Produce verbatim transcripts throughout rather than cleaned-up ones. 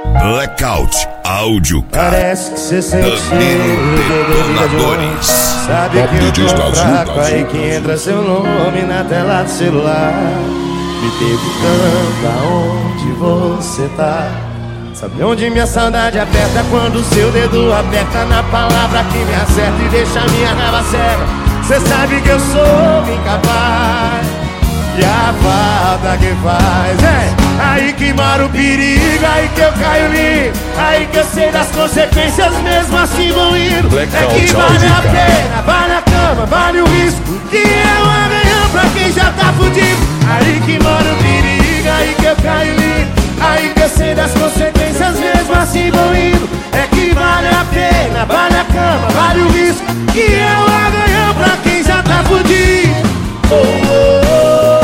Blackout Áudio, cara. Parece que cê sente Danilo Detonadores. Sabe que eu tô fraco, aí que entra seu nome na tela do celular, me perguntando aonde você tá. Sabe onde minha saudade aperta quando seu dedo aperta na palavra que me acerta e deixa minha raiva cega. Cê sabe que eu sou incapaz e a falta que faz é aí que mora o perigo, aí que eu caio lindo, aí que eu sei das consequências mesmo assim vão indo. É que vale a pena, vale a cama, vale o risco, que é o amanhã pra quem já tá fudido. Aí que mora o perigo, aí que eu caio lindo, aí que eu sei das consequências mesmo assim vão indo. É que vale a pena, vale a cama, vale o risco, que é o amanhã pra quem já tá fudido. Oh, oh, oh.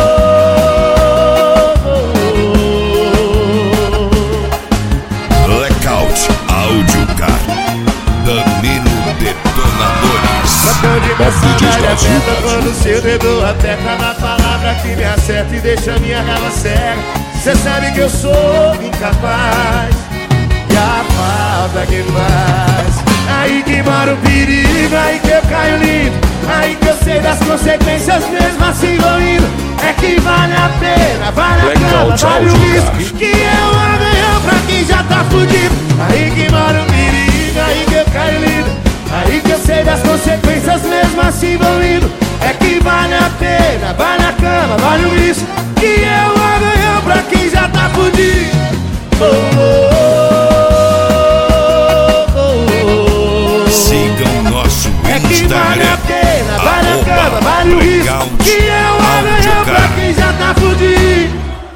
Áudio, cara. Danilo Detonadores. Sabe onde minha saudade aperta quando seu dedo aperta na palavra que me acerta e deixa minha raiva cega. Cê sabe que eu sou incapaz e a falta que faz. Aí que mora o perigo, aí que eu caio lindo, aí que eu sei das consequências mesmo assim vou indo. É que vale a pena, vale a cama, vale o risco, que é o amanhã pra quem já tá fudido. Aí que mora o perigo, aí que eu caio lindo, aí que eu sei das consequências mesmo assim vão indo. É que vale a pena, vale a cama, vale o risco, que é o